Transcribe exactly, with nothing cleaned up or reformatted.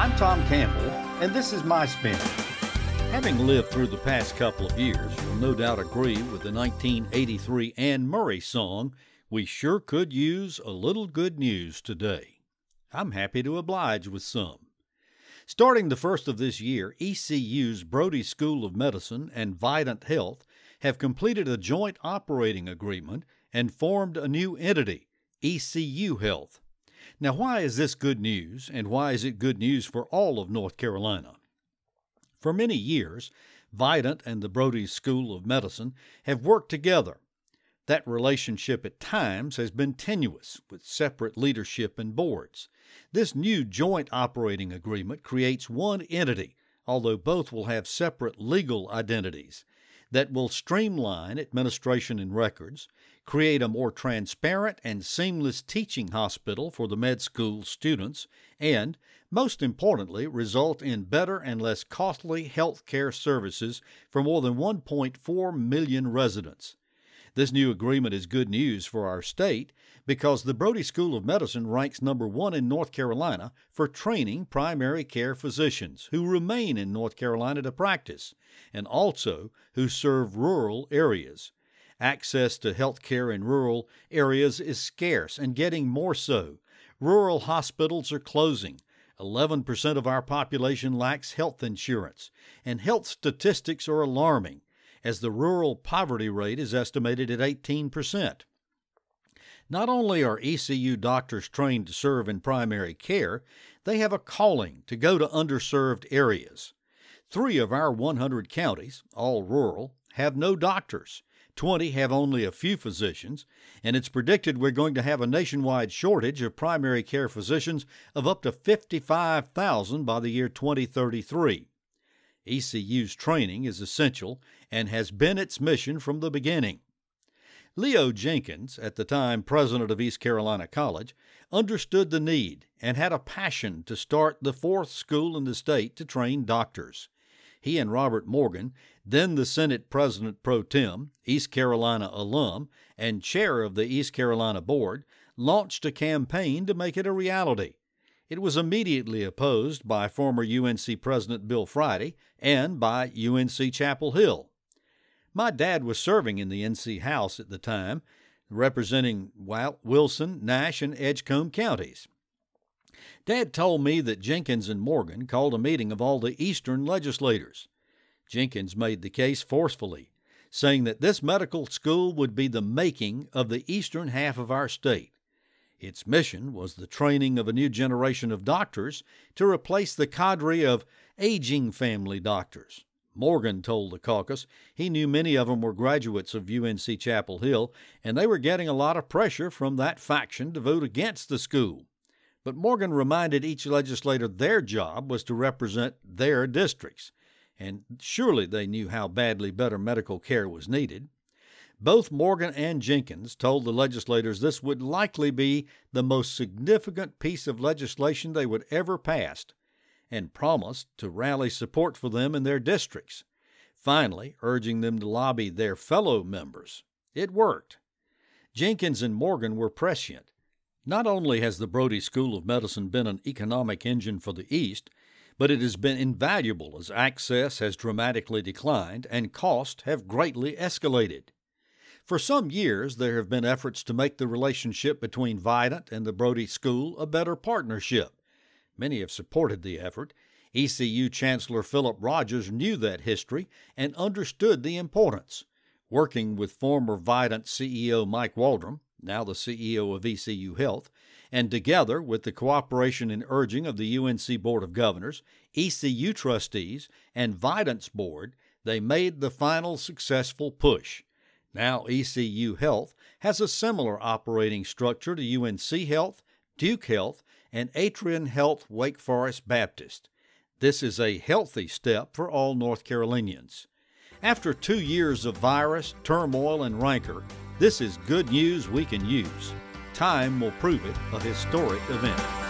I'm Tom Campbell, and this is My Spin. Having lived through the past couple of years, you'll no doubt agree with the nineteen eighty-three Anne Murray song, "We Sure Could Use a Little Good News Today." I'm happy to oblige with some. Starting the first of this year, E C U's Brody School of Medicine and Vidant Health have completed a joint operating agreement and formed a new entity, E C U Health. Now, why is this good news, and why is it good news for all of North Carolina? For many years, Vidant and the Brody School of Medicine have worked together. That relationship at times has been tenuous, with separate leadership and boards. This new joint operating agreement creates one entity, although both will have separate legal identities, that will streamline administration and records, create a more transparent and seamless teaching hospital for the med school students, and, most importantly, result in better and less costly health care services for more than one point four million residents. This new agreement is good news for our state because the Brody School of Medicine ranks number one in North Carolina for training primary care physicians who remain in North Carolina to practice, and also who serve rural areas. Access to health care in rural areas is scarce and getting more so. Rural hospitals are closing. eleven percent of our population lacks health insurance, and health statistics are alarming, as the rural poverty rate is estimated at eighteen percent. Not only are E C U doctors trained to serve in primary care, they have a calling to go to underserved areas. Three of our one hundred counties, all rural, have no doctors. twenty have only a few physicians, and it's predicted we're going to have a nationwide shortage of primary care physicians of up to fifty-five thousand by the year twenty thirty-three. E C U's training is essential and has been its mission from the beginning. Leo Jenkins, at the time president of East Carolina College, understood the need and had a passion to start the fourth school in the state to train doctors. He and Robert Morgan, then the Senate President Pro Tem, East Carolina alum, and chair of the East Carolina Board, launched a campaign to make it a reality. It was immediately opposed by former U N C President Bill Friday and by U N C Chapel Hill. My dad was serving in the N C House at the time, representing Wilson, Nash, and Edgecombe counties. Dad told me that Jenkins and Morgan called a meeting of all the Eastern legislators. Jenkins made the case forcefully, saying that this medical school would be the making of the eastern half of our state. Its mission was the training of a new generation of doctors to replace the cadre of aging family doctors. Morgan told the caucus he knew many of them were graduates of U N C Chapel Hill, and they were getting a lot of pressure from that faction to vote against the school. But Morgan reminded each legislator their job was to represent their districts, and surely they knew how badly better medical care was needed. Both Morgan and Jenkins told the legislators this would likely be the most significant piece of legislation they would ever pass, and promised to rally support for them in their districts, finally urging them to lobby their fellow members. It worked. Jenkins and Morgan were prescient. Not only has the Brody School of Medicine been an economic engine for the East, but it has been invaluable as access has dramatically declined and costs have greatly escalated. For some years, there have been efforts to make the relationship between Vidant and the Brody School a better partnership. Many have supported the effort. E C U Chancellor Philip Rogers knew that history and understood the importance. Working with former Vidant C E O Mike Waldron, now the C E O of E C U Health, and together with the cooperation and urging of the U N C Board of Governors, E C U trustees, and Vidant's board, they made the final successful push. Now E C U Health has a similar operating structure to U N C Health, Duke Health, and Atrian Health Wake Forest Baptist. This is a healthy step for all North Carolinians. After two years of virus, turmoil, and rancor, this is good news we can use. Time will prove it a historic event.